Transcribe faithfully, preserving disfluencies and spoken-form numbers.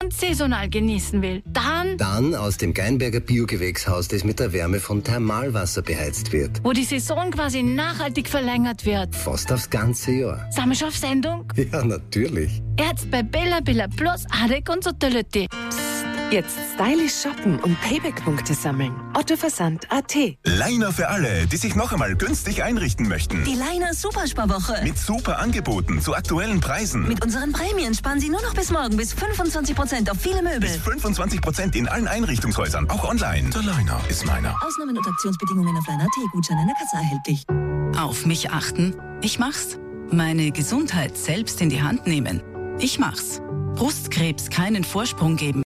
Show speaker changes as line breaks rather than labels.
und saisonal genießen will, dann...
Dann aus dem Geinberger Biogewächshaus, das mit der Wärme von Thermalwasser beheizt wird.
Wo die Saison quasi nachhaltig verlängert wird.
Fast aufs ganze Jahr.
Sind wir schon auf Sendung?
Ja, natürlich.
Jetzt bei Bella Bella Plus, Adek und Sotellete.
Jetzt stylisch shoppen und Payback-Punkte sammeln. Otto Versand Punkt a t.
Leiner für alle, die sich noch einmal günstig einrichten möchten.
Die Leiner Supersparwoche.
Mit super Angeboten zu aktuellen Preisen.
Mit unseren Prämien sparen Sie nur noch bis morgen bis fünfundzwanzig Prozent auf viele Möbel.
Bis fünfundzwanzig Prozent in allen Einrichtungshäusern, auch online. Der Leiner ist meiner.
Ausnahmen und Aktionsbedingungen auf Leiner T. Gutschein an der Kasse erhältlich.
Auf mich achten? Ich mach's. Meine Gesundheit selbst in die Hand nehmen? Ich mach's. Brustkrebs keinen Vorsprung geben.